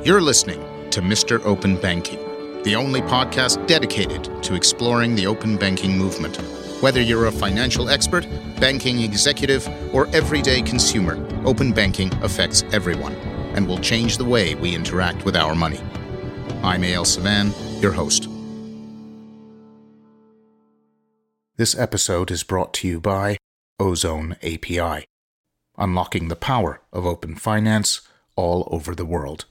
You're listening to Mr. Open Banking, the only podcast dedicated to exploring the open banking movement. Whether you're a financial expert, banking executive, or everyday consumer, open banking affects everyone and will change the way we interact with our money. I'm A.L. Savan, your host. This episode is brought to you by Ozone API, unlocking the power of open finance all over the world.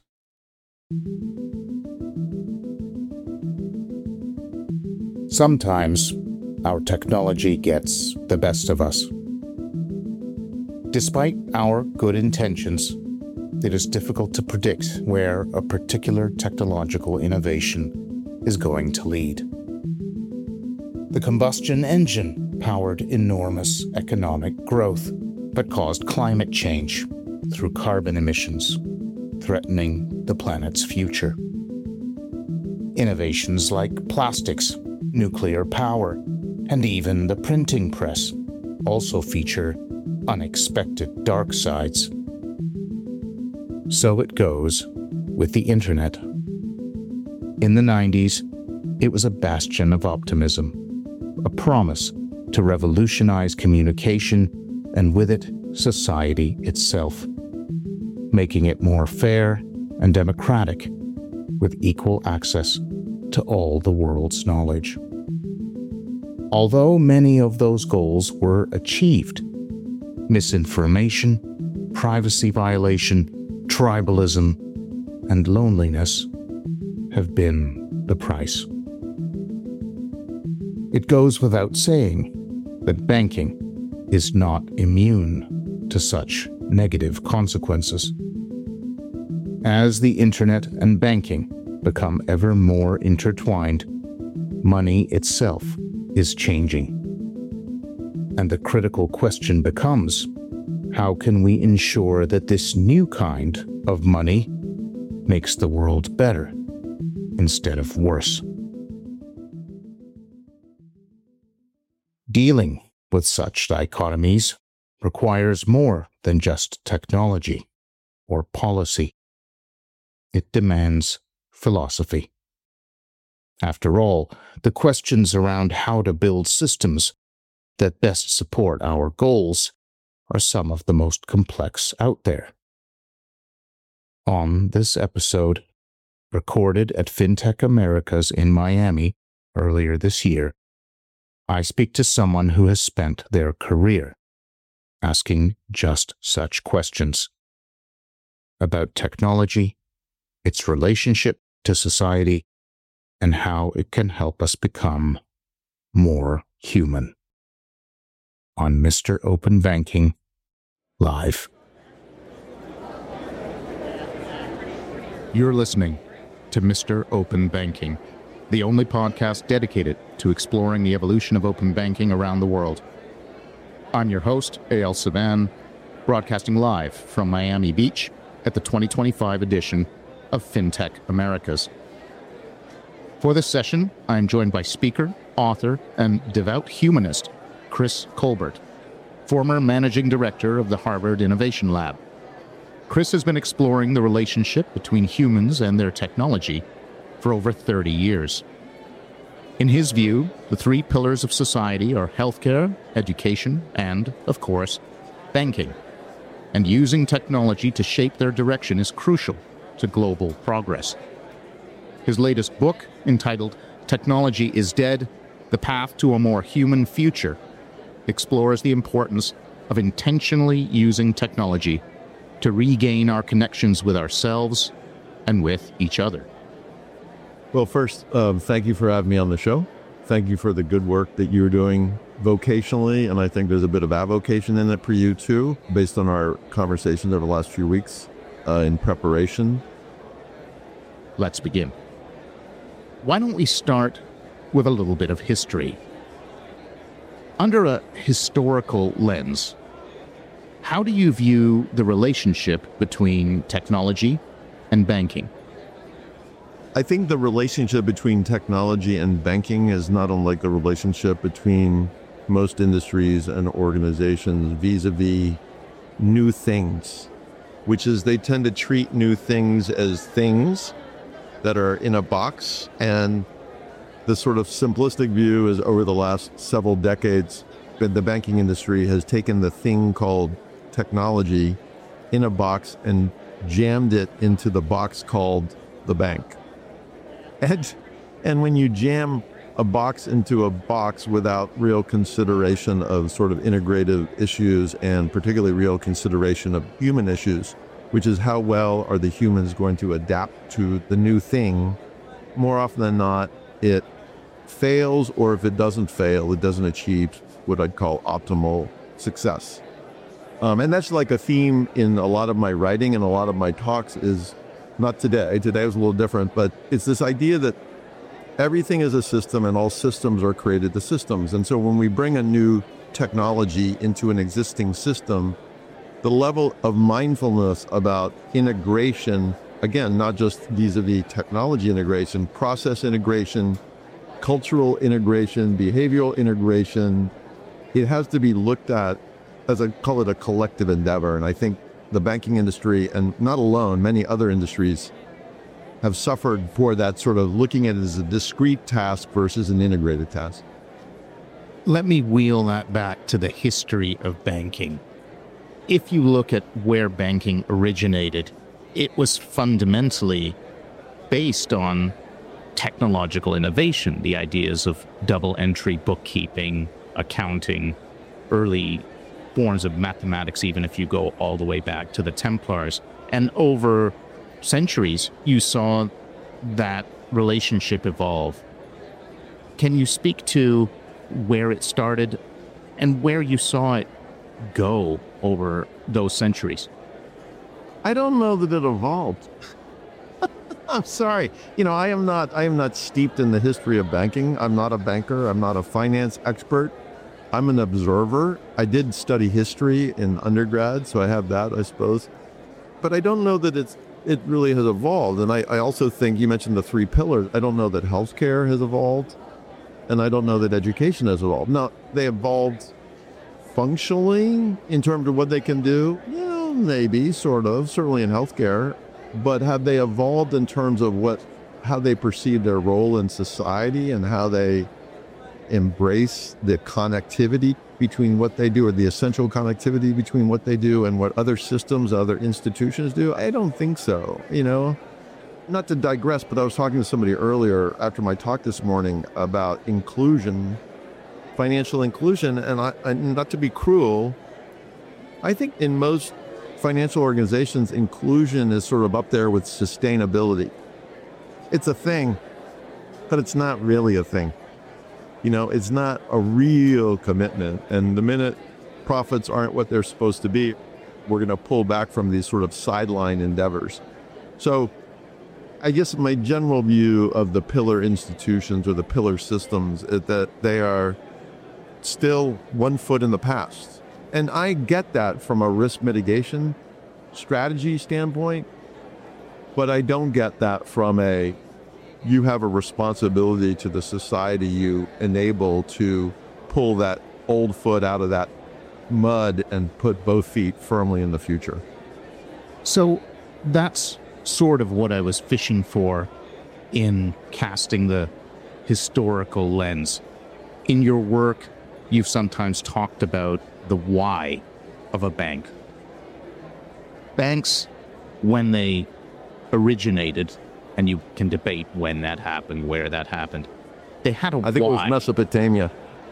Sometimes our technology gets the best of us. Despite our good intentions, it is difficult to predict where a particular technological innovation is going to lead. The combustion engine powered enormous economic growth, but caused climate change through carbon emissions, threatening the planet's future. Innovations like plastics, nuclear power, and even the printing press also feature unexpected dark sides. So it goes with the internet. In the 90s, it was a bastion of optimism, a promise to revolutionize communication and with it, society itself, making it more fair and democratic, with equal access to all the world's knowledge. Although many of those goals were achieved, misinformation, privacy violation, tribalism, and loneliness have been the price. It goes without saying that banking is not immune to such negative consequences. As the internet and banking become ever more intertwined, money itself is changing. And the critical question becomes, how can we ensure that this new kind of money makes the world better instead of worse? Dealing with such dichotomies requires more than just technology or policy. It demands philosophy. After all, the questions around how to build systems that best support our goals are some of the most complex out there. On this episode, recorded at FinTech Americas in Miami earlier this year, I speak to someone who has spent their career asking just such questions about technology, its relationship to society, and how it can help us become more human. On Mr. Open Banking Live. You're listening to Mr. Open Banking, the only podcast dedicated to exploring the evolution of open banking around the world. I'm your host, A.L. Savan, broadcasting live from Miami Beach at the 2025 edition of FinTech Americas. For this session, I am joined by speaker, author, and devout humanist Chris Colbert, former managing director of the Harvard Innovation Lab. Chris has been exploring the relationship between humans and their technology for over 30 years. In his view, the three pillars of society are healthcare, education, and, of course, banking. And using technology to shape their direction is crucial to global progress. His latest book, entitled Technology is Dead: The Path to a More Human Future, explores the importance of intentionally using technology to regain our connections with ourselves and with each other. Well, first, thank you for having me on the show. Thank you for the good work that you're doing vocationally, and I think there's a bit of avocation in it for you too, based on our conversations over the last few weeks in preparation. Let's begin. Why don't we start with a little bit of history? Under a historical lens, how do you view the relationship between technology and banking? I think the relationship between technology and banking is not unlike the relationship between most industries and organizations vis-a-vis new things. which is they tend to treat new things as things that are in a box. And the sort of simplistic view is over the last several decades, the banking industry has taken the thing called technology in a box and jammed it into the box called the bank. And when you jam a box into a box without real consideration of sort of integrative issues and particularly real consideration of human issues, which is how well are the humans going to adapt to the new thing, more often than not, it fails, or if it doesn't fail, it doesn't achieve what I'd call optimal success. And that's like a theme in a lot of my writing and a lot of my talks is not today. Today was a little different, but it's this idea that everything is a system and all systems are created to systems. And so when we bring a new technology into an existing system, the level of mindfulness about integration, again, not just vis-a-vis technology integration, process integration, cultural integration, behavioral integration, it has to be looked at as I call it a collective endeavor. And I think the banking industry, and not alone, many other industries have suffered for that sort of looking at it as a discrete task versus an integrated task. Let me wheel that back to the history of banking. If you look at where banking originated, it was fundamentally based on technological innovation, the ideas of double entry bookkeeping, accounting, early forms of mathematics, even if you go all the way back to the Templars. And over centuries, you saw that relationship evolve. Can you speak to where it started and where you saw it go over those centuries? I don't know that it evolved. I'm sorry. I am not steeped in the history of banking. I'm not a banker. I'm not a finance expert. I'm an observer. I did study history in undergrad, so I have that, I suppose. But I don't know that it really has evolved. And I also think you mentioned the three pillars. I don't know that healthcare has evolved, and I don't know that education has evolved. Now, they evolved functionally in terms of what they can do. Yeah, maybe, sort of, certainly in healthcare. But have they evolved in terms of how they perceive their role in society and how they embrace the connectivity between what they do, or the essential connectivity between what they do and what other systems, other institutions do? I don't think so. Not to digress, but I was talking to somebody earlier after my talk this morning about inclusion, financial inclusion, and not to be cruel, I think in most financial organizations, inclusion is sort of up there with sustainability. It's a thing, but it's not really a thing. It's not a real commitment. And the minute profits aren't what they're supposed to be, we're going to pull back from these sort of sideline endeavors. So I guess my general view of the pillar institutions or the pillar systems is that they are still one foot in the past. And I get that from a risk mitigation strategy standpoint, but I don't get that from you have a responsibility to the society you enable to pull that old foot out of that mud and put both feet firmly in the future. So that's sort of what I was fishing for in casting the historical lens. In your work, you've sometimes talked about the why of a bank. Banks, when they originated, and you can debate when that happened, where that happened, they had a why. I think it was Mesopotamia.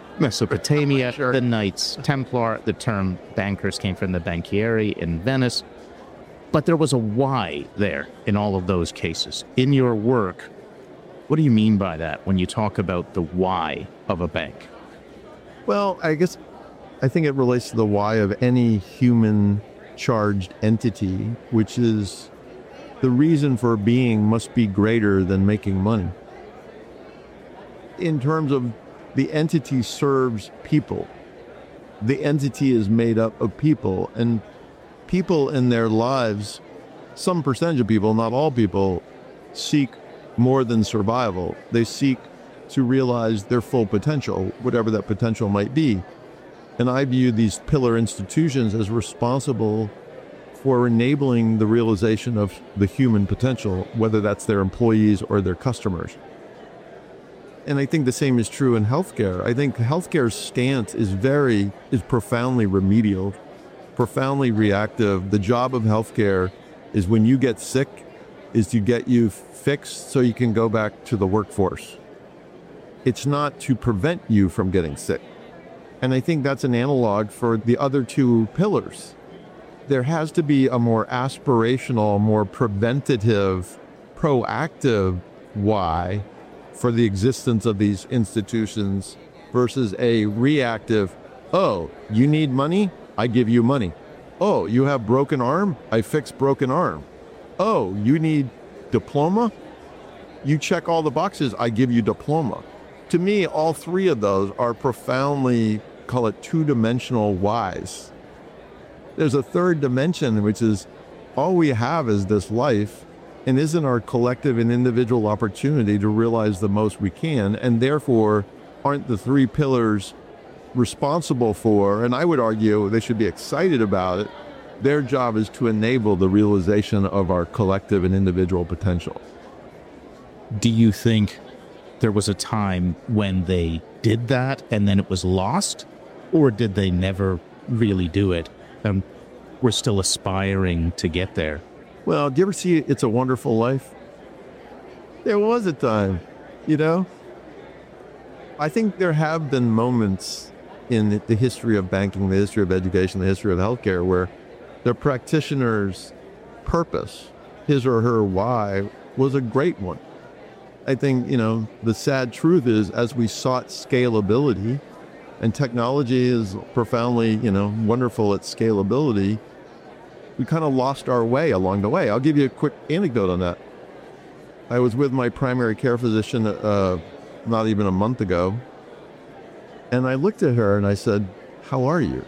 Sure. The Knights Templar, the term bankers came from the banchieri in Venice. But there was a why there in all of those cases. In your work, what do you mean by that when you talk about the why of a bank? Well, I think it relates to the why of any human charged entity, which is the reason for being must be greater than making money. In terms of the entity serves people, the entity is made up of people, and people in their lives, some percentage of people, not all people, seek more than survival. They seek to realize their full potential, whatever that potential might be. And I view these pillar institutions as responsible for enabling the realization of the human potential, whether that's their employees or their customers. And I think the same is true in healthcare. I think healthcare's stance is profoundly remedial, profoundly reactive. The job of healthcare is, when you get sick, is to get you fixed so you can go back to the workforce. It's not to prevent you from getting sick. And I think that's an analog for the other two pillars. There has to be a more aspirational, more preventative, proactive why for the existence of these institutions versus a reactive, oh, you need money? I give you money. Oh, you have broken arm? I fix broken arm. Oh, you need diploma? You check all the boxes, I give you diploma. To me, all three of those are profoundly, call it two-dimensional whys. There's a third dimension, which is all we have is this life, and isn't our collective and individual opportunity to realize the most we can, and therefore aren't the three pillars responsible for, and I would argue they should be excited about it, their job is to enable the realization of our collective and individual potential. Do you think there was a time when they did that and then it was lost? Or did they never really do it? And we're still aspiring to get there. Well, do you ever see It's a Wonderful Life? There was a time, you know? I think there have been moments in the history of banking, the history of education, the history of healthcare, where the practitioner's purpose, his or her why, was a great one. I think, the sad truth is, as we sought scalability, and technology is profoundly, wonderful at scalability, we kind of lost our way along the way. I'll give you a quick anecdote on that. I was with my primary care physician not even a month ago, and I looked at her and I said, "How are you?"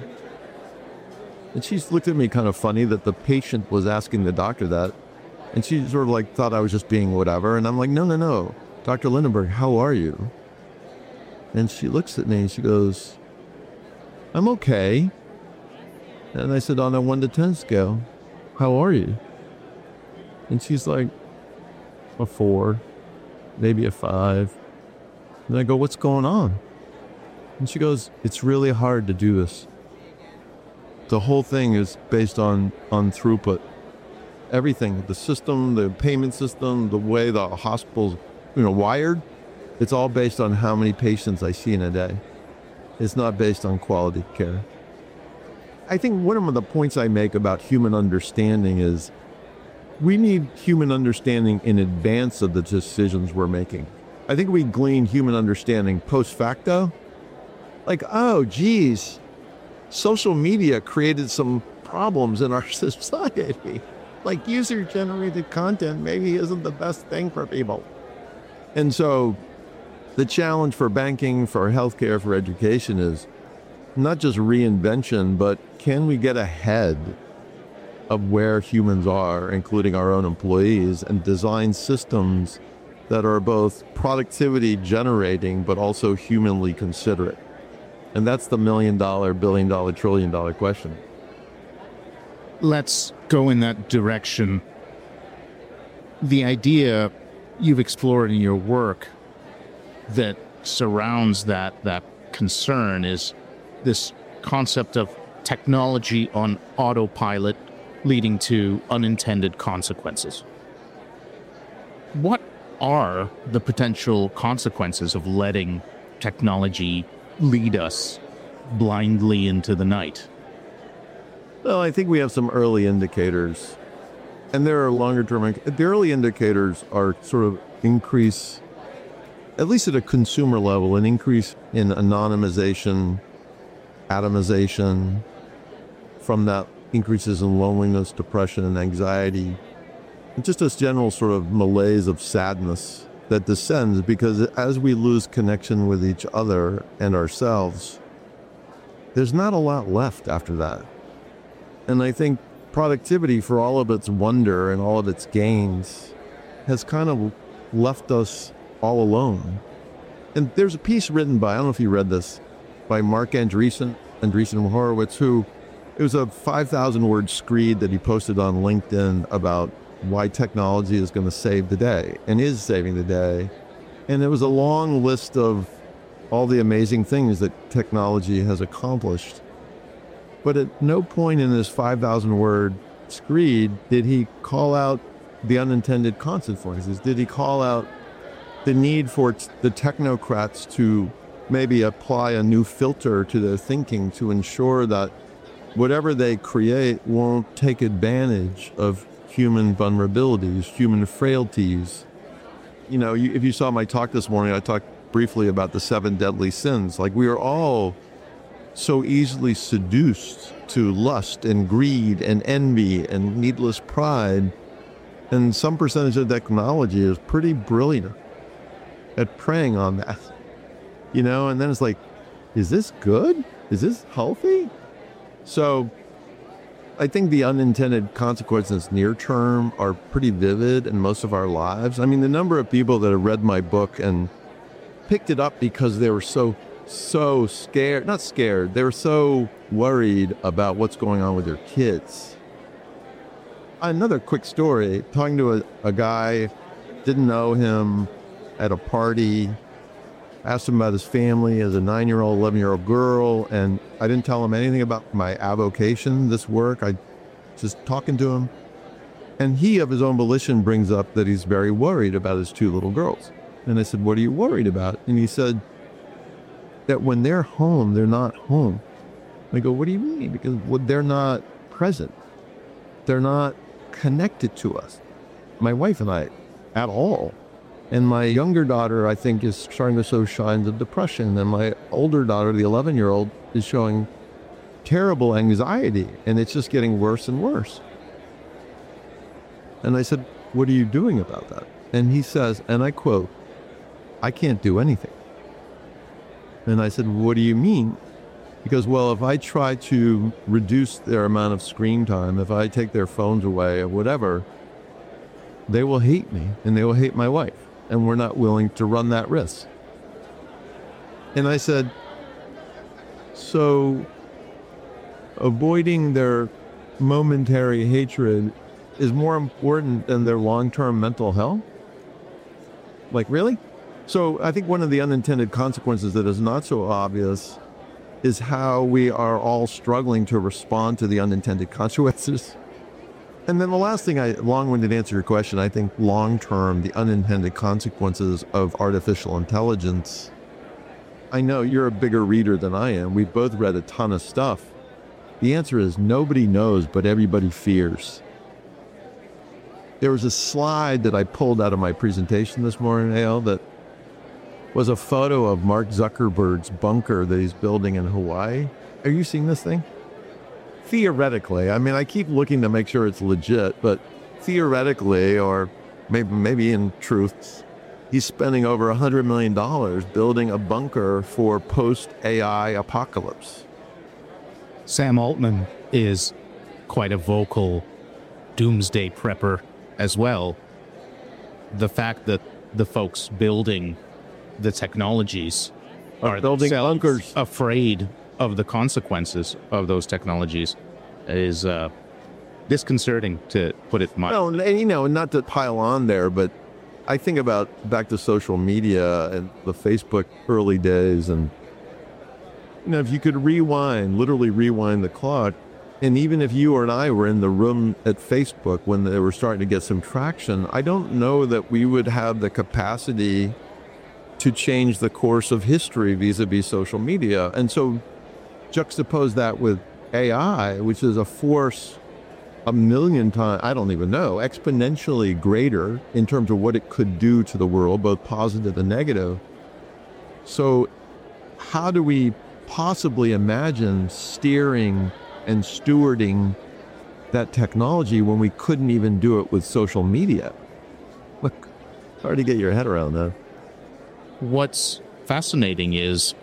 And she looked at me kind of funny that the patient was asking the doctor that. And she sort of thought I was just being whatever. And I'm like, no, Dr. Lindenberg, how are you? And she looks at me and she goes, "I'm okay." And I said, on a 1 to 10 scale, how are you? And she's like, a 4, maybe a 5. And I go, "What's going on?" And she goes, "It's really hard to do this. The whole thing is based on throughput. Everything, the system, the payment system, the way the hospital's wired, it's all based on how many patients I see in a day. It's not based on quality care." I think one of the points I make about human understanding is we need human understanding in advance of the decisions we're making. I think we glean human understanding post facto. Like, oh, geez, social media created some problems in our society. Like, user-generated content maybe isn't the best thing for people. And so the challenge for banking, for healthcare, for education is not just reinvention, but can we get ahead of where humans are, including our own employees, and design systems that are both productivity generating, but also humanly considerate? And that's the $1 million, $1 billion, $1 trillion question. Let's go in that direction. The idea you've explored in your work that surrounds that concern is this concept of technology on autopilot leading to unintended consequences. What are the potential consequences of letting technology lead us blindly into the night? Well, I think we have some early indicators, and there are longer term. The early indicators are sort of increase, at least at a consumer level, an increase in anonymization, atomization, from that increases in loneliness, depression, and anxiety, and just this general sort of malaise of sadness that descends because as we lose connection with each other and ourselves, there's not a lot left after that. And I think productivity, for all of its wonder and all of its gains, has kind of left us all alone. And there's a piece written by, I don't know if you read this, by Mark Andreessen Horowitz, who It was a 5,000 word screed that he posted on LinkedIn about why technology is going to save the day and is saving the day. And it was a long list of all the amazing things that technology has accomplished. But at no point in this 5,000 word screed did he call out the unintended consequences. Did he call out the need for the technocrats to maybe apply a new filter to their thinking to ensure that whatever they create won't take advantage of human vulnerabilities, human frailties. You know, if you saw my talk this morning, I talked briefly about the 7 deadly sins. Like, we are all so easily seduced to lust and greed and envy and needless pride. And some percentage of technology is pretty brilliant at preying on that. You know, and then it's like, is this good? Is this healthy? So I think the unintended consequences near term are pretty vivid in most of our lives. I mean, the number of people that have read my book and picked it up because they were so scared, not scared, they were so worried about what's going on with their kids. Another quick story, talking to a guy, didn't know him at a party, asked him about his family as a 9-year-old, 11-year-old girl, and I didn't tell him anything about my avocation, this work. I just talking to him. And he, of his own volition, brings up that he's very worried about his 2 little girls. And I said, what are you worried about? And he said that when they're home, they're not home. I go, what do you mean? Because they're not present. They're not connected to us, my wife and I, at all. And my younger daughter, I think, is starting to show signs of depression. And my older daughter, the 11-year-old, is showing terrible anxiety. And it's just getting worse and worse. And I said, what are you doing about that? And he says, and I quote, I can't do anything. And I said, what do you mean? Because, well, if I try to reduce their amount of screen time, if I take their phones away or whatever, they will hate me and they will hate my wife. And we're not willing to run that risk. And I said, so avoiding their momentary hatred is more important than their long-term mental health? Like, really? So I think one of the unintended consequences that is not so obvious is how we are all struggling to respond to the unintended consequences. And then the last thing, long-winded answer your question, I think long-term, the unintended consequences of artificial intelligence. I know you're a bigger reader than I am. We've both read a ton of stuff. The answer is nobody knows, but everybody fears. There was a slide that I pulled out of my presentation this morning, Eyal, that was a photo of Mark Zuckerberg's bunker that he's building in Hawaii. Are you seeing this thing? Theoretically, I mean, I keep looking to make sure it's legit, but theoretically, or maybe in truth, he's spending over $100 million building a bunker for post-AI apocalypse. Sam Altman is quite a vocal doomsday prepper as well. The fact that the folks building the technologies are building bunkers, afraid of the consequences of those technologies is disconcerting, to put it mildly. Well, and you know, not to pile on there, but I think about back to social media and the Facebook early days, and you know, if you could literally rewind the clock, and even if you or I were in the room at Facebook when they were starting to get some traction, I don't know that we would have the capacity to change the course of history vis-a-vis social media. And so juxtapose that with AI, which is a force 1,000,000 times, I don't even know, exponentially greater in terms of what it could do to the world, both positive and negative. So how do we possibly imagine steering and stewarding that technology when we couldn't even do it with social media? Look, hard to get your head around that. What's fascinating is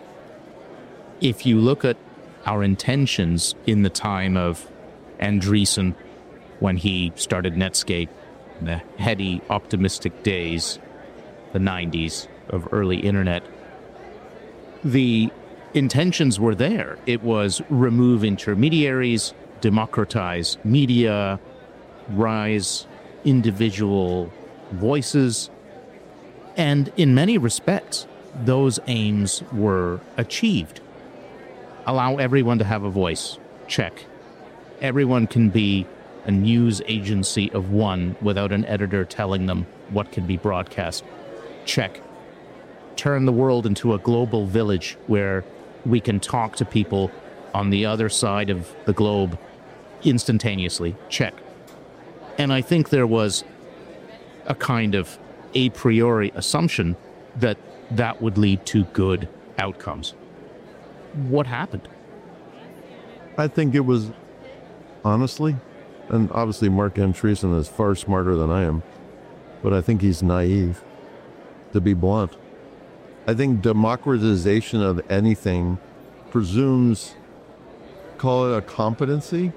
if you look at our intentions in the time of Andreessen, when he started Netscape, the heady, optimistic days, the 90s of early internet, the intentions were there. It was remove intermediaries, democratize media, rise individual voices, and in many respects, those aims were achieved. Allow everyone to have a voice. Check. Everyone can be a news agency of one without an editor telling them what can be broadcast. Check. Turn the world into a global village where we can talk to people on the other side of the globe instantaneously. Check. And I think there was a kind of a priori assumption that that would lead to good outcomes. What happened? I think it was, honestly, and obviously Mark Andreessen is far smarter than I am, but I think he's naive, to be blunt. I think democratization of anything presumes, call it a competency.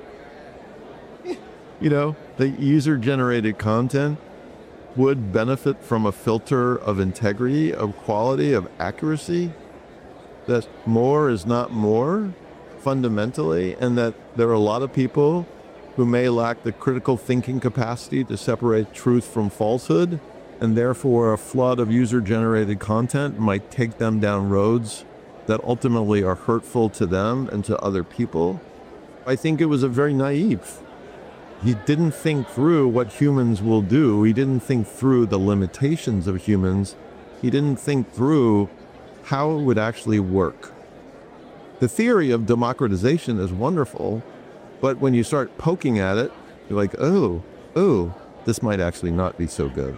You know, the user-generated content would benefit from a filter of integrity, of quality, of accuracy, that more is not more, fundamentally, and that there are a lot of people who may lack the critical thinking capacity to separate truth from falsehood, and therefore a flood of user-generated content might take them down roads that ultimately are hurtful to them and to other people. I think it was a very naive. He didn't think through what humans will do. He didn't think through the limitations of humans. He didn't think through how it would actually work. The theory of democratization is wonderful, but when you start poking at it, you're like, oh, this might actually not be so good.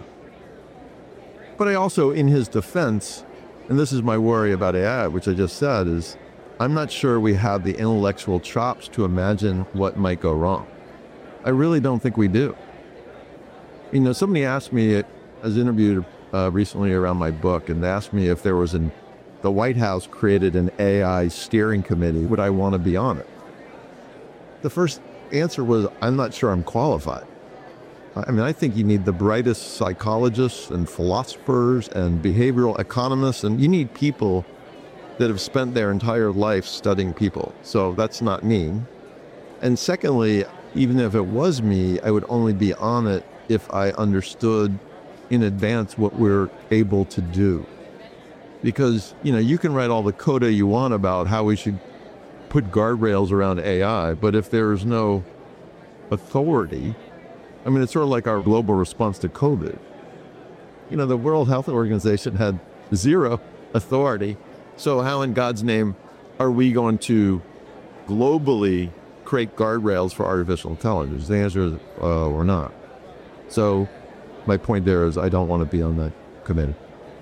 But I also, in his defense, and this is my worry about AI, which I just said, is I'm not sure we have the intellectual chops to imagine what might go wrong. I really don't think we do. You know, somebody asked me, I was interviewed recently around my book, and they asked me if there was the White House created an AI steering committee, would I want to be on it? The first answer was, I'm not sure I'm qualified. I mean, I think you need the brightest psychologists and philosophers and behavioral economists, and you need people that have spent their entire life studying people. So that's not me. And secondly, even if it was me, I would only be on it if I understood in advance what we're able to do. Because, you know, you can write all the coda you want about how we should put guardrails around AI, but if there's no authority, I mean, it's sort of like our global response to COVID. You know, the World Health Organization had zero authority. So how in God's name are we going to globally create guardrails for artificial intelligence? The answer is, we're not. So my point there is I don't want to be on that committee.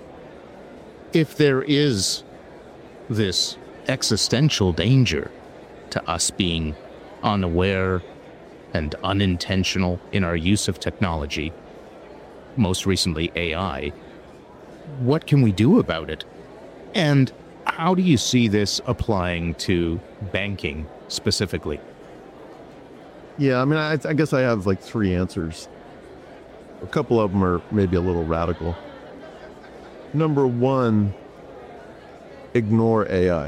If there is this existential danger to us being unaware and unintentional in our use of technology, most recently AI, what can we do about it? And how do you see this applying to banking specifically? Yeah, I mean, I guess I have like three answers. A couple of them are maybe a little radical. Number one, ignore AI.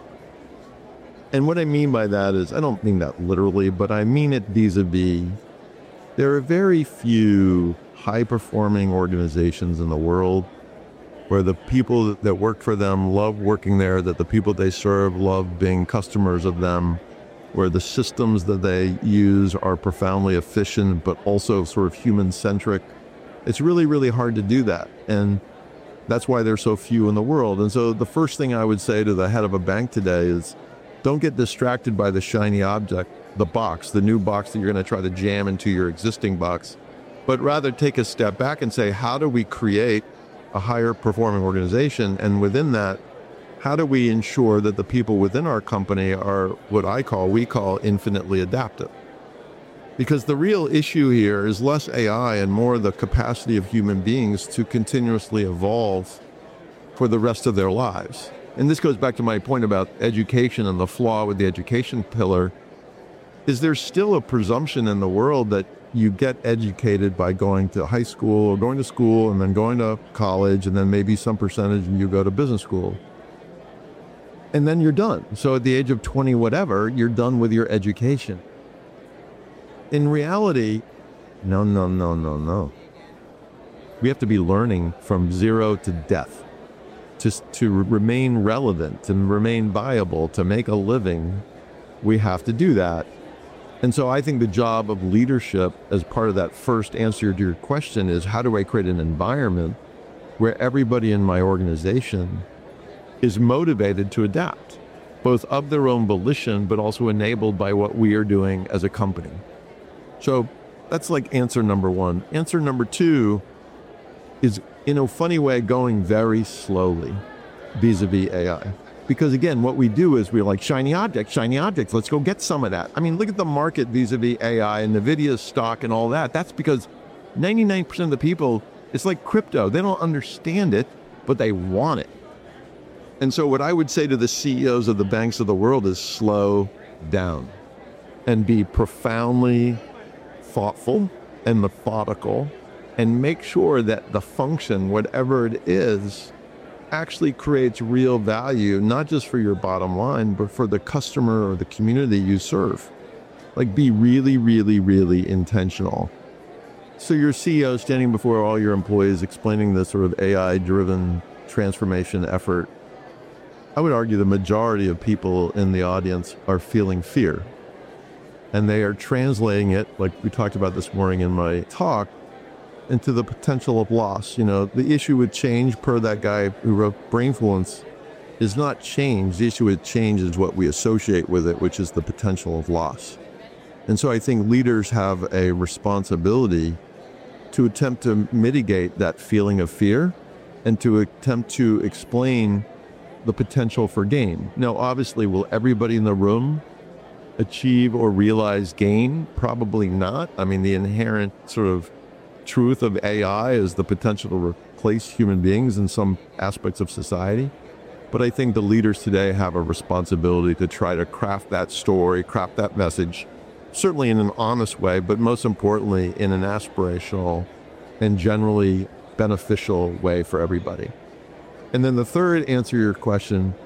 And what I mean by that is, I don't mean that literally, but I mean it vis-a-vis, there are very few high-performing organizations in the world where the people that work for them love working there, that the people they serve love being customers of them, where the systems that they use are profoundly efficient, but also sort of human-centric. It's really, really hard to do that. And that's why there's so few in the world. And so the first thing I would say to the head of a bank today is, don't get distracted by the shiny object, the box, the new box that you're going to try to jam into your existing box, but rather take a step back and say, how do we create a higher performing organization? And within that, how do we ensure that the people within our company are what we call infinitely adaptive? Because the real issue here is less AI and more the capacity of human beings to continuously evolve for the rest of their lives. And this goes back to my point about education and the flaw with the education pillar, is there's still a presumption in the world that you get educated by going to high school or going to school and then going to college and then maybe some percentage you go to business school. And then you're done. So at the age of 20, whatever, you're done with your education. in reality, no. We have to be learning from zero to death. Just to remain relevant, to remain viable, to make a living, we have to do that. And so I think the job of leadership as part of that first answer to your question is, how do I create an environment where everybody in my organization is motivated to adapt, both of their own volition, but also enabled by what we are doing as a company? So that's like answer number one. Answer number two is, in a funny way, going very slowly vis-a-vis AI. Because again, what we do is we're like, shiny objects, let's go get some of that. I mean, look at the market vis-a-vis AI and NVIDIA's stock and all that. That's because 99% of the people, it's like crypto. They don't understand it, but they want it. And so what I would say to the CEOs of the banks of the world is slow down and be profoundly thoughtful and methodical, and make sure that the function, whatever it is, actually creates real value, not just for your bottom line, but for the customer or the community you serve. Like, be really, really, really intentional. So your CEO standing before all your employees explaining this sort of AI-driven transformation effort, I would argue the majority of people in the audience are feeling fear. And they are translating it, like we talked about this morning in my talk, into the potential of loss. You know, the issue with change, per that guy who wrote Brainfluence, is not change. The issue with change is what we associate with it, which is the potential of loss. And so I think leaders have a responsibility to attempt to mitigate that feeling of fear and to attempt to explain the potential for gain. Now, obviously, will everybody in the room achieve or realize gain? Probably not. I mean, the inherent sort of truth of AI is the potential to replace human beings in some aspects of society. But I think the leaders today have a responsibility to try to craft that story, craft that message, certainly in an honest way, but most importantly, in an aspirational and generally beneficial way for everybody. And then the third answer to your question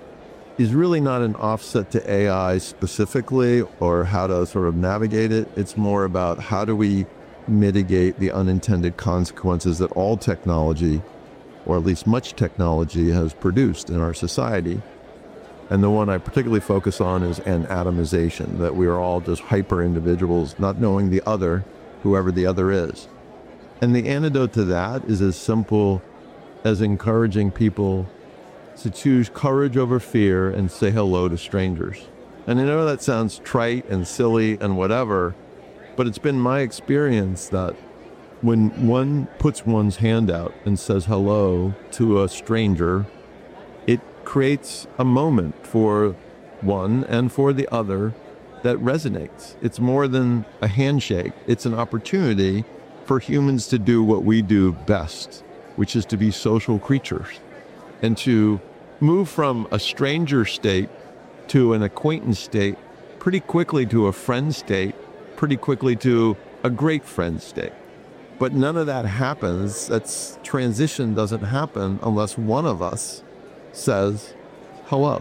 is really not an offset to AI specifically or how to sort of navigate it. It's more about how do we mitigate the unintended consequences that all technology, or at least much technology, has produced in our society. And the one I particularly focus on is anatomization, that we are all just hyper individuals, not knowing the other, whoever the other is. And the antidote to that is as simple as encouraging people to choose courage over fear and say hello to strangers. And I know that sounds trite and silly and whatever, but it's been my experience that when one puts one's hand out and says hello to a stranger, it creates a moment for one and for the other that resonates. It's more than a handshake. It's an opportunity for humans to do what we do best, which is to be social creatures, and to move from a stranger state to an acquaintance state pretty quickly, to a friend state pretty quickly, to a great friend state. But none of that happens. That's transition doesn't happen unless one of us says hello.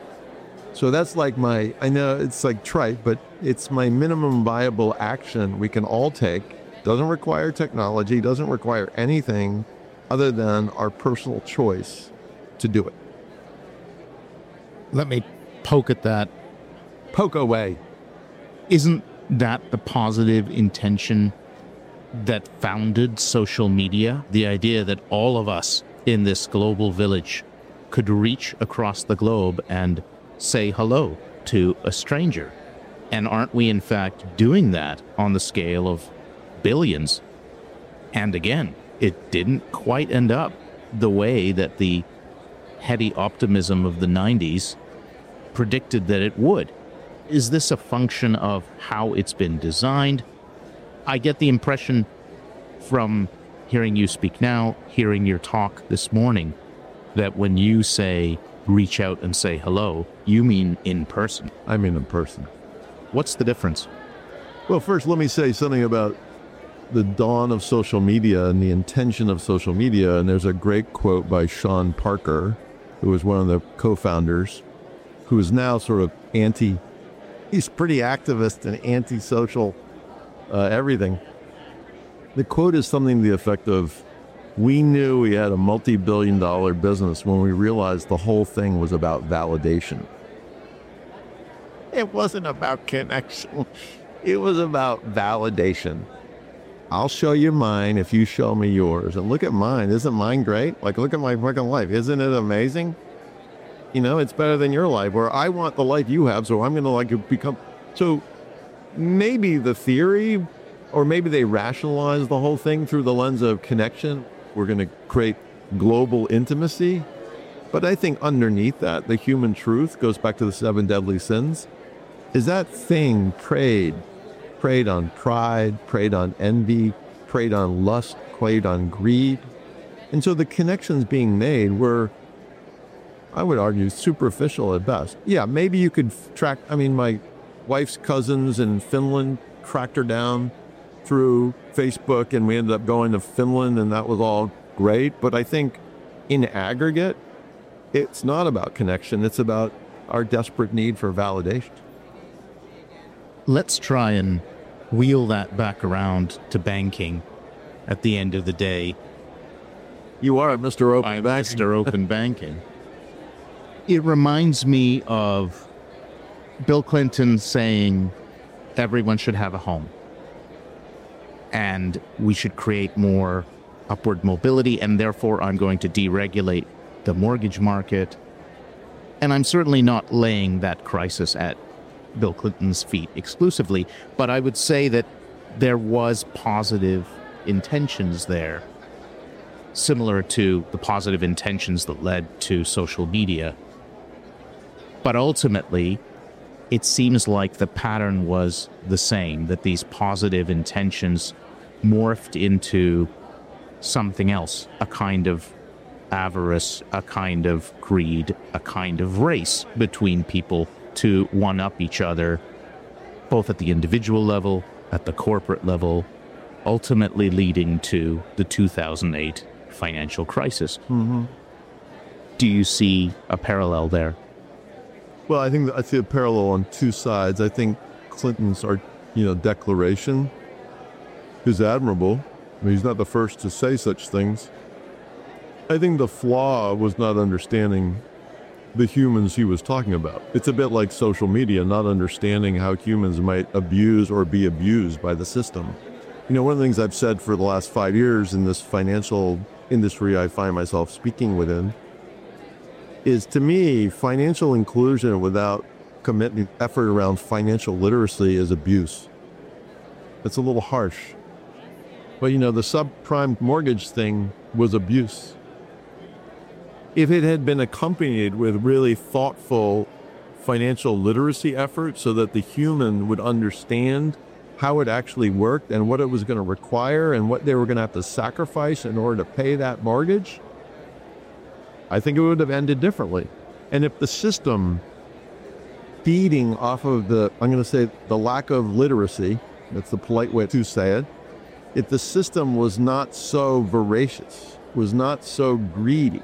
So that's like my, I know it's like trite, but it's my minimum viable action we can all take. Doesn't require technology, doesn't require anything other than our personal choice to do it. Let me poke at that. Poke away. Isn't that the positive intention that founded social media? The idea that all of us in this global village could reach across the globe and say hello to a stranger. And aren't we in fact doing that on the scale of billions? And again, it didn't quite end up the way that the heady optimism of the 90s predicted that it would. Is this a function of how it's been designed? I get the impression from hearing you speak now, hearing your talk this morning, that when you say reach out and say hello, you mean in person. I mean in person. What's the difference? Well, first, let me say something about the dawn of social media and the intention of social media. And there's a great quote by Sean Parker, who was one of the co-founders, who is now sort of he's pretty activist and anti-social everything. The quote is something to the effect of, we knew we had a multi-billion-dollar business when we realized the whole thing was about validation. It wasn't about connection. It was about validation. I'll show you mine if you show me yours. And look at mine. Isn't mine great? Like, look at my fucking life. Isn't it amazing? You know, it's better than your life, where I want the life you have, so I'm going to like become. So maybe the theory, or maybe they rationalize the whole thing through the lens of connection. We're going to create global intimacy. But I think underneath that, the human truth goes back to the 7 deadly sins. Is that thing preyed on pride, preyed on envy, preyed on lust, preyed on greed. And so the connections being made were, I would argue, superficial at best. Yeah, maybe you could track, my wife's cousins in Finland tracked her down through Facebook, and we ended up going to Finland, and that was all great. But I think in aggregate, it's not about connection. It's about our desperate need for validation. Let's try and wheel that back around to banking at the end of the day. You are Mr. Open I'm Banking. Mr. Open Banking. It reminds me of Bill Clinton saying everyone should have a home and we should create more upward mobility, and therefore I'm going to deregulate the mortgage market. And I'm certainly not laying that crisis at Bill Clinton's feet exclusively, but I would say that there was positive intentions there, similar to the positive intentions that led to social media. But ultimately, it seems like the pattern was the same, that these positive intentions morphed into something else, a kind of avarice, a kind of greed, a kind of race between people to one-up each other, both at the individual level, at the corporate level, ultimately leading to the 2008 financial crisis. Mm-hmm. Do you see a parallel there? Well, I think I see a parallel on two sides. I think Clinton's declaration is admirable. He's not the first to say such things. I think the flaw was not understanding the humans he was talking about. It's a bit like social media, not understanding how humans might abuse or be abused by the system. One of the things I've said for the last 5 years in this financial industry I find myself speaking within is, to me, financial inclusion without committing effort around financial literacy is abuse. It's a little harsh. But, the subprime mortgage thing was abuse. If it had been accompanied with really thoughtful financial literacy efforts so that the human would understand how it actually worked and what it was going to require and what they were going to have to sacrifice in order to pay that mortgage, I think it would have ended differently. And if the system feeding off of the lack of literacy, that's the polite way to say it, if the system was not so voracious, was not so greedy,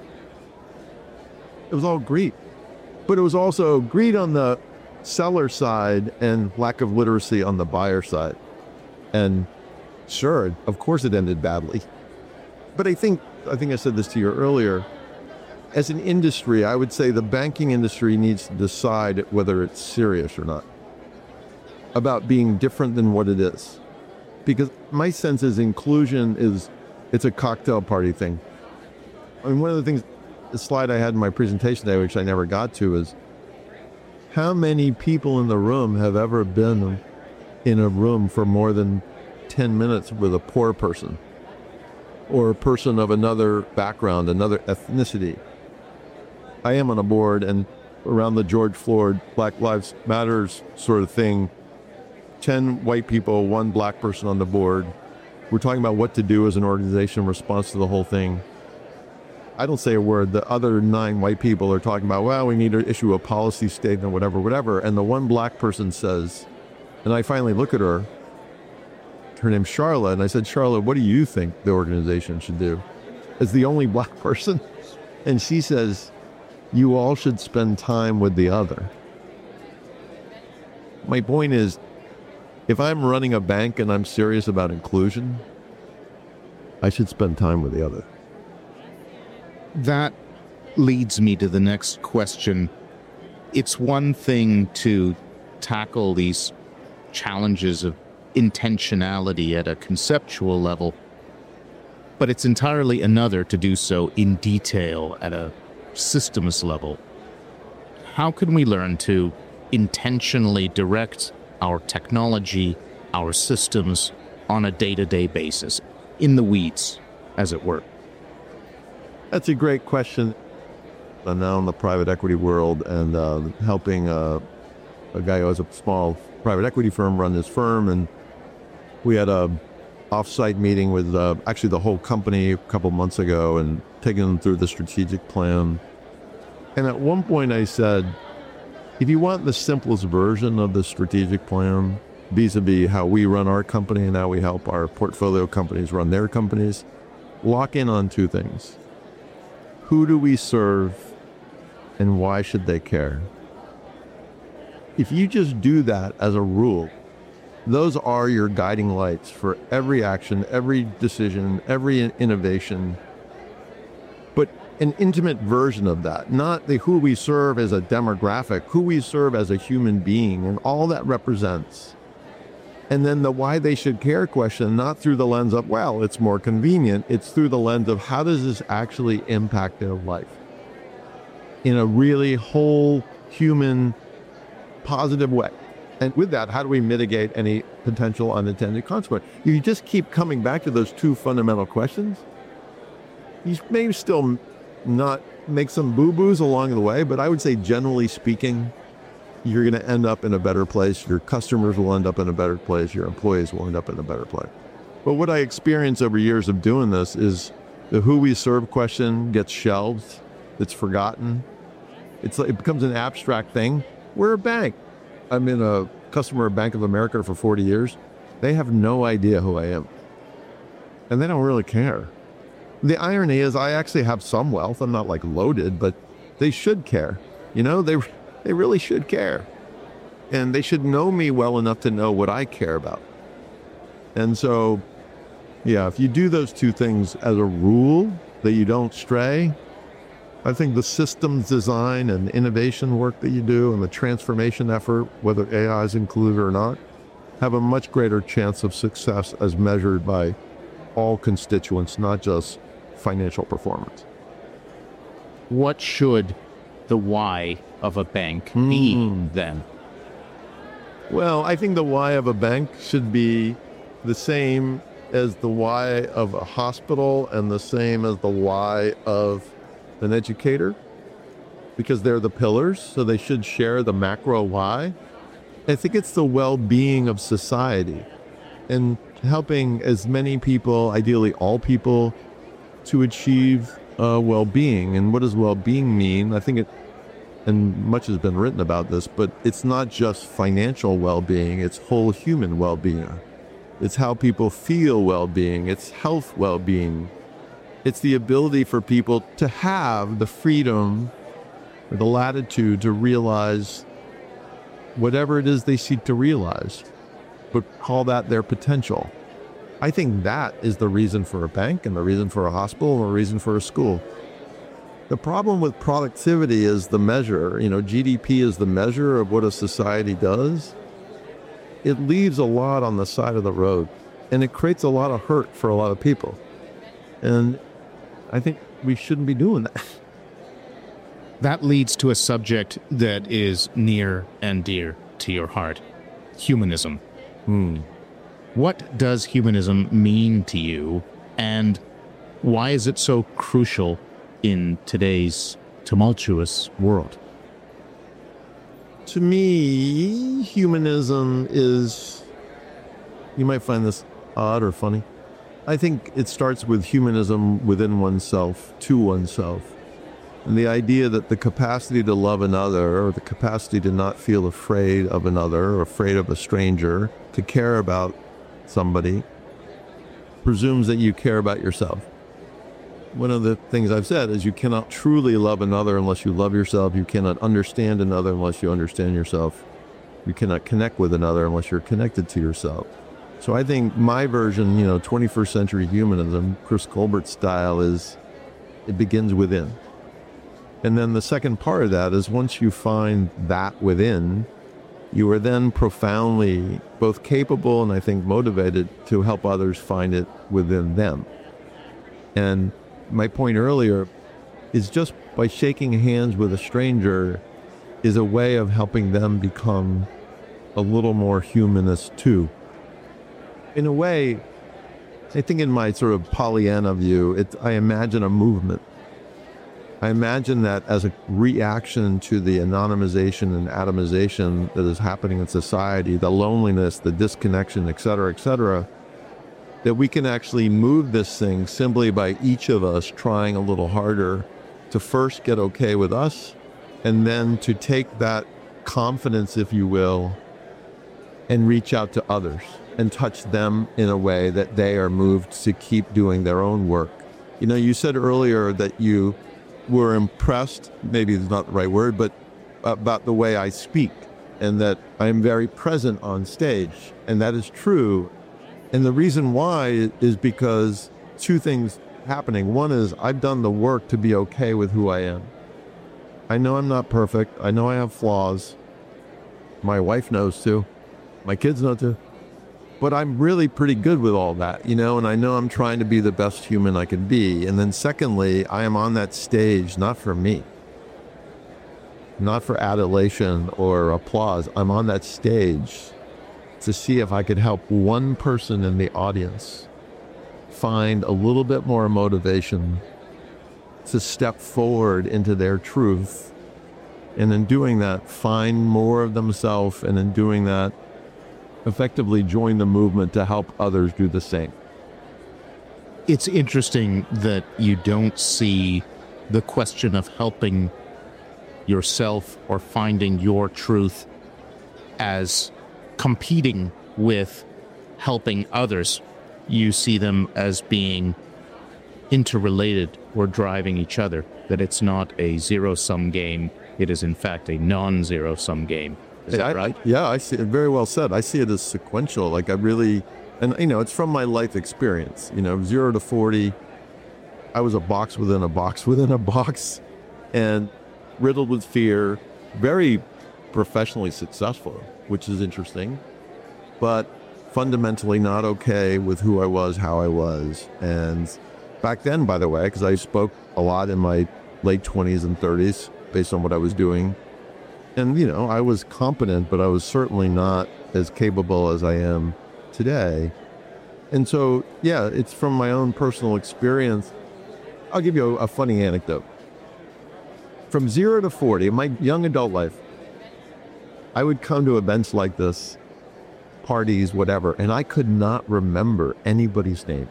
it was all greed. But it was also greed on the seller side and lack of literacy on the buyer side. And sure, of course it ended badly. But I think I said this to you earlier, as an industry, I would say the banking industry needs to decide whether it's serious or not about being different than what it is. Because my sense is inclusion it's a cocktail party thing. One of the things, the slide I had in my presentation today, which I never got to, is how many people in the room have ever been in a room for more than 10 minutes with a poor person or a person of another background, another ethnicity. I am on a board, and around the George Floyd Black Lives Matters sort of thing, 10 white people, 1 black person on the board. We're talking about what to do as an organization in response to the whole thing. I don't say a word. The other 9 white people are talking about, well, we need to issue a policy statement, whatever. And the 1 black person says, and I finally look at her name's Charlotte, and I said, Charlotte, what do you think the organization should do? As the only black person. And she says, you all should spend time with the other. My point is, If I'm running a bank and I'm serious about inclusion, I should spend time with the other. That leads me to the next question. It's one thing to tackle these challenges of intentionality at a conceptual level, but it's entirely another to do so in detail at a systems level. How can we learn to intentionally direct our technology, our systems on a day-to-day basis, in the weeds, as it were? That's a great question. I'm now in the private equity world and helping a guy who has a small private equity firm run his firm. And we had a off-site meeting with actually the whole company a couple months ago and taking them through the strategic plan. And at one point I said, if you want the simplest version of the strategic plan, vis-a-vis how we run our company and how we help our portfolio companies run their companies, lock in on two things. Who do we serve and why should they care? If you just do that as a rule, those are your guiding lights for every action, every decision, every innovation. But an intimate version of that, not the who we serve as a demographic, who we serve as a human being and all that represents. And then the why they should care question, not through the lens of, well, it's more convenient. It's through the lens of how does this actually impact their life in a really whole human positive way. And with that, how do we mitigate any potential unintended consequence? If you just keep coming back to those two fundamental questions, you may still not make some boo-boos along the way, but I would say generally speaking, you're going to end up in a better place. Your customers will end up in a better place. Your employees will end up in a better place. But what I experienced over years of doing this is the who we serve question gets shelved. It's forgotten. It becomes an abstract thing. We're a bank. I'm in a customer of Bank of America for 40 years. They have no idea who I am. And they don't really care. The irony is I actually have some wealth. I'm not like loaded, but they should care. You know, they really should care. And they should know me well enough to know what I care about. And so, yeah, if you do those two things as a rule, that you don't stray, I think the systems design and innovation work that you do and the transformation effort, whether AI is included or not, have a much greater chance of success as measured by all constituents, not just financial performance. What should the why of a bank be then? Well, I think the why of a bank should be the same as the why of a hospital and the same as the why of an educator, because they're the pillars, so they should share the macro why. I think it's the well-being of society and helping as many people, ideally all people, to achieve well-being. And what does well-being mean? I think and much has been written about this, but it's not just financial well-being, it's whole human well-being. It's how people feel well-being, it's health well-being. It's the ability for people to have the freedom or the latitude to realize whatever it is they seek to realize, but call that their potential. I think that is the reason for a bank and the reason for a hospital and the reason for a school. The problem with productivity is the measure. GDP is the measure of what a society does. It leaves a lot on the side of the road, and it creates a lot of hurt for a lot of people. And I think we shouldn't be doing that. That leads to a subject that is near and dear to your heart: humanism. What does humanism mean to you, and why is it so crucial in today's tumultuous world? To me, humanism is, you might find this odd or funny, I think it starts with humanism within oneself, to oneself. And the idea that the capacity to love another, or the capacity to not feel afraid of another, or afraid of a stranger, to care about somebody, presumes that you care about yourself. One of the things I've said is you cannot truly love another unless you love yourself. You cannot understand another unless you understand yourself. You cannot connect with another unless you're connected to yourself. So I think my version, 21st century humanism, Chris Colbert style, is it begins within. And then the second part of that is once you find that within, you are then profoundly both capable and I think motivated to help others find it within them. And my point earlier is just by shaking hands with a stranger is a way of helping them become a little more humanist too. In a way, I think in my sort of Pollyanna view, I imagine a movement. I imagine that as a reaction to the anonymization and atomization that is happening in society, the loneliness, the disconnection, et cetera, that we can actually move this thing simply by each of us trying a little harder to first get okay with us, and then to take that confidence, if you will, and reach out to others and touch them in a way that they are moved to keep doing their own work. You said earlier that you were impressed, maybe it's not the right word, but about the way I speak and that I'm very present on stage. And that is true. And the reason why is because two things happening. One is I've done the work to be okay with who I am. I know I'm not perfect. I know I have flaws. My wife knows too. My kids know too. But I'm really pretty good with all that, and I know I'm trying to be the best human I can be. And then secondly, I am on that stage, not for me, not for adulation or applause. I'm on that stage to see if I could help one person in the audience find a little bit more motivation to step forward into their truth. And in doing that, find more of themselves, and in doing that, effectively join the movement to help others do the same. It's interesting that you don't see the question of helping yourself or finding your truth as competing with helping others. You see them as being interrelated or driving each other, that it's not a zero-sum game. It is, in fact, a non-zero-sum game. Is that right? Yeah, I see it. Very well said. I see it as sequential. Like I really, and it's from my life experience. 0 to 40, I was a box within a box within a box, and riddled with fear, very professionally successful, which is interesting, but fundamentally not okay with who I was, how I was. And back then, by the way, because I spoke a lot in my late 20s and 30s based on what I was doing. And, I was competent, but I was certainly not as capable as I am today. And so, yeah, it's from my own personal experience. I'll give you a funny anecdote. From 0 to 40, in my young adult life, I would come to events like this, parties, whatever, and I could not remember anybody's name.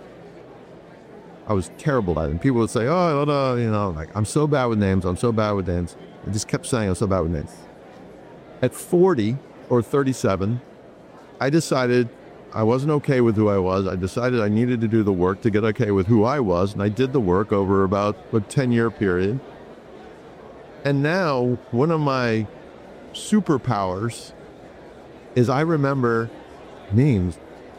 I was terrible at it. And people would say, I'm so bad with names. I just kept saying I'm so bad with names. At 40 or 37, I decided I wasn't okay with who I was. I decided I needed to do the work to get okay with who I was. And I did the work over about a 10-year period. And now one of my superpowers is I remember names.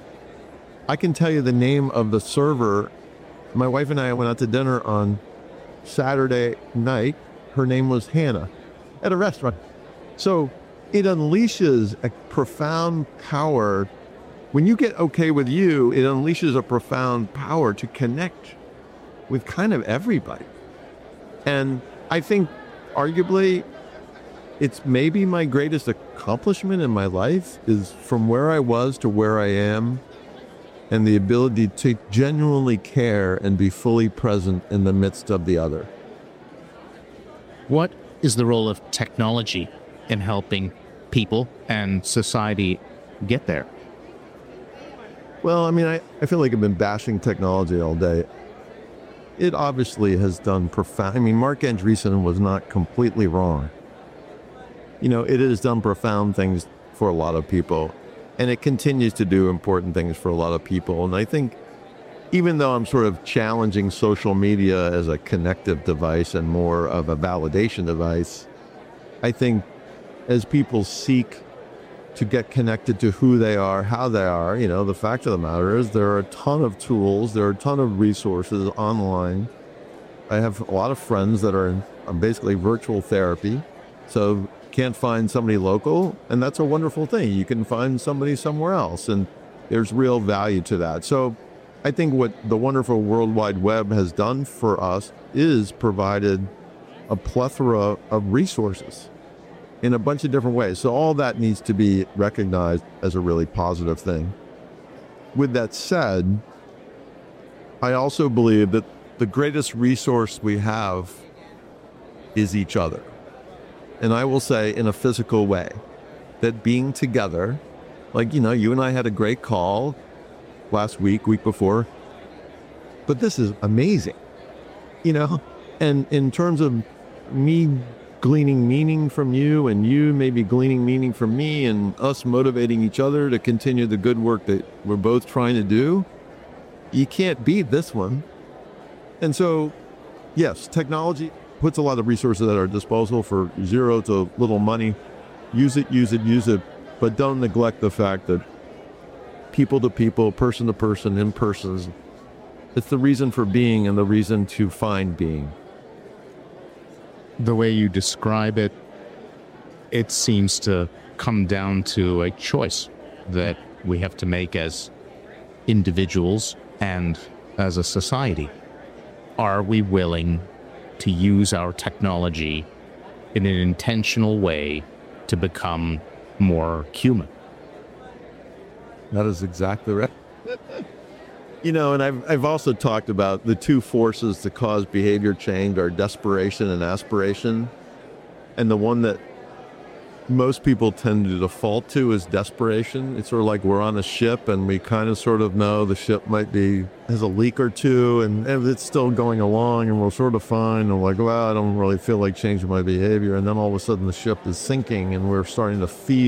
I can tell you the name of the server. My wife and I went out to dinner on Saturday night. Her name was Hannah at a restaurant. So it unleashes a profound power. When you get okay with you, it unleashes a profound power to connect with kind of everybody. And I think arguably it's maybe my greatest accomplishment in my life is from where I was to where I am, and the ability to genuinely care and be fully present in the midst of the other. What is the role of technology in helping people and society get there? Well, I feel like I've been bashing technology all day. It obviously has done profound. Marc Andreessen was not completely wrong. It has done profound things for a lot of people, and it continues to do important things for a lot of people. And I think even though I'm sort of challenging social media as a connective device and more of a validation device, I think as people seek to get connected to who they are, how they are. The fact of the matter is there are a ton of tools, there are a ton of resources online. I have a lot of friends that are in basically virtual therapy, so can't find somebody local, and that's a wonderful thing. You can find somebody somewhere else, and there's real value to that. So I think what the wonderful World Wide Web has done for us is provided a plethora of resources in a bunch of different ways. So all that needs to be recognized as a really positive thing. With that said, I also believe that the greatest resource we have is each other. And I will say in a physical way that being together, like, you and I had a great call last week before, but this is amazing, and in terms of me gleaning meaning from you and you maybe gleaning meaning from me and us motivating each other to continue the good work that we're both trying to do, you can't beat this one. And so, yes, technology puts a lot of resources at our disposal for zero to little money. Use it, but don't neglect the fact that people to people, person to person, in persons, it's the reason for being and the reason to find being. The way you describe it, it seems to come down to a choice that we have to make as individuals and as a society. Are we willing to use our technology in an intentional way to become more human? That is exactly right. And I've also talked about the two forces that cause behavior change are desperation and aspiration. And the one that most people tend to default to is desperation. It's sort of like we're on a ship and we kind of sort of know the ship has a leak or two and it's still going along and we're sort of fine. And we're like, well, I don't really feel like changing my behavior. And then all of a sudden the ship is sinking and we are starting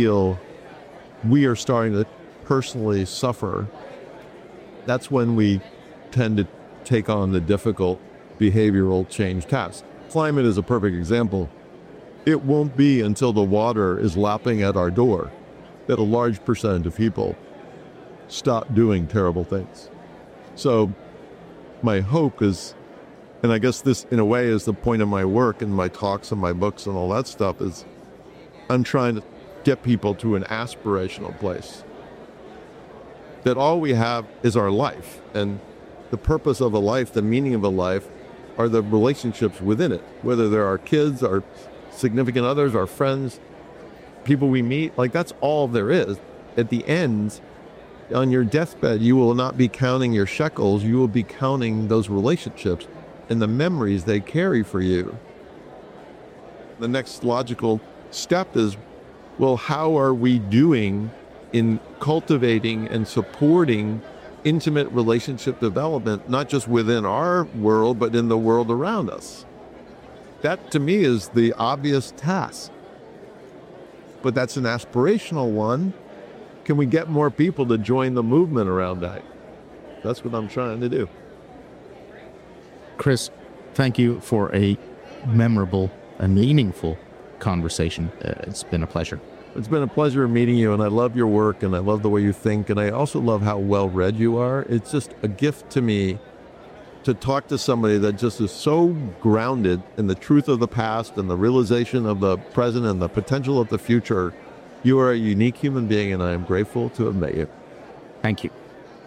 to personally suffer. That's when we tend to take on the difficult behavioral change tasks. Climate is a perfect example. It won't be until the water is lapping at our door that a large percentage of people stop doing terrible things. So my hope is, and I guess this in a way is the point of my work and my talks and my books and all that stuff, is I'm trying to get people to an aspirational place. That all we have is our life, and the purpose of a life, the meaning of a life, are the relationships within it, whether they're our kids, our significant others, our friends, people we meet. Like, that's all there is. At the end, on your deathbed, you will not be counting your shekels, you will be counting those relationships and the memories they carry for you. The next logical step is, well, how are we doing in cultivating and supporting intimate relationship development, not just within our world, but in the world around us? That, to me, is the obvious task. But that's an aspirational one. Can we get more people to join the movement around that? That's what I'm trying to do. Chris, thank you for a memorable and meaningful conversation. It's been a pleasure. It's been a pleasure meeting you, and I love your work, and I love the way you think, and I also love how well-read you are. It's just a gift to me to talk to somebody that just is so grounded in the truth of the past and the realization of the present and the potential of the future. You are a unique human being, and I am grateful to have met you. Thank you.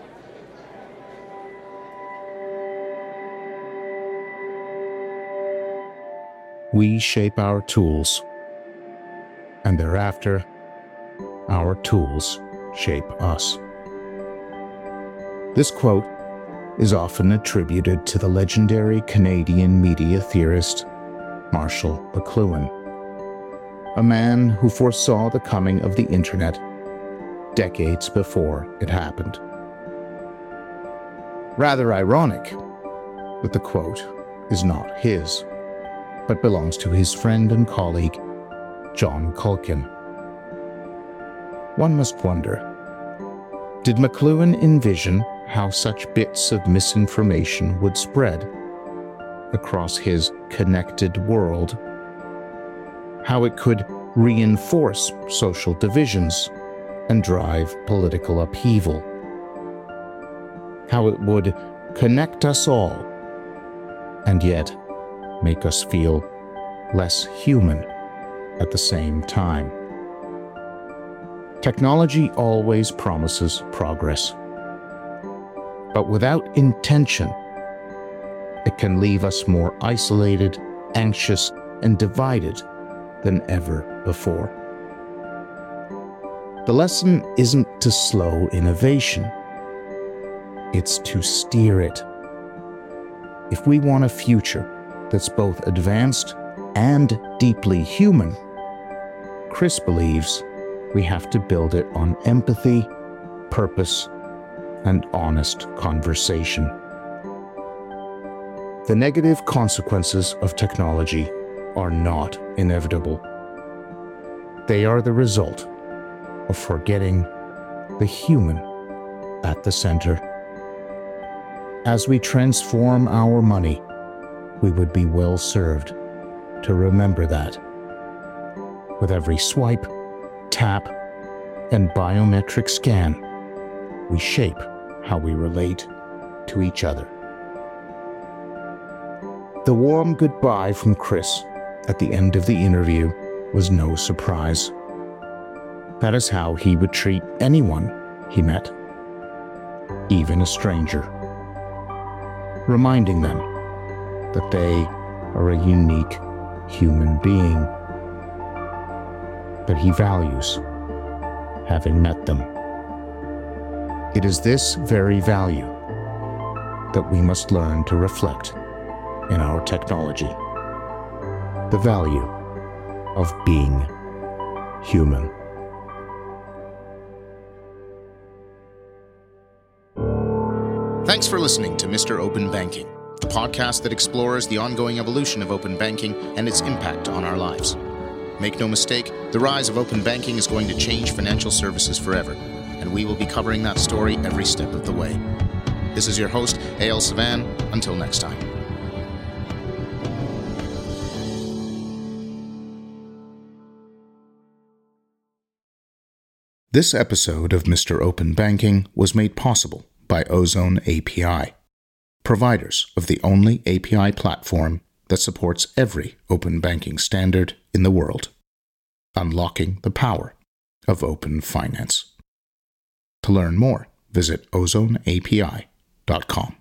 We shape our tools, and thereafter, our tools shape us. This quote is often attributed to the legendary Canadian media theorist Marshall McLuhan, a man who foresaw the coming of the internet decades before it happened. Rather ironic that the quote is not his, but belongs to his friend and colleague, John Culkin. One must wonder, did McLuhan envision how such bits of misinformation would spread across his connected world? How it could reinforce social divisions and drive political upheaval. How it would connect us all, and yet make us feel less human at the same time. Technology always promises progress, but without intention, it can leave us more isolated, anxious, and divided than ever before. The lesson isn't to slow innovation, it's to steer it. If we want a future that's both advanced and deeply human, Chris believes we have to build it on empathy, purpose, and honest conversation. The negative consequences of technology are not inevitable. They are the result of forgetting the human at the center. As we transform our money, we would be well served to remember that. With every swipe, tap, and biometric scan, we shape how we relate to each other. The warm goodbye from Chris at the end of the interview was no surprise. That is how he would treat anyone he met, even a stranger, reminding them that they are a unique human being, that he values having met them. It is this very value that we must learn to reflect in our technology, the value of being human. Thanks for listening to Mr. Open Banking, the podcast that explores the ongoing evolution of open banking and its impact on our lives. Make no mistake, the rise of open banking is going to change financial services forever, and we will be covering that story every step of the way. This is your host, A.L. Savan. Until next time. This episode of Mr. Open Banking was made possible by Ozone API, providers of the only API platform that supports every open banking standard in the world, unlocking the power of open finance. To learn more, visit ozoneapi.com.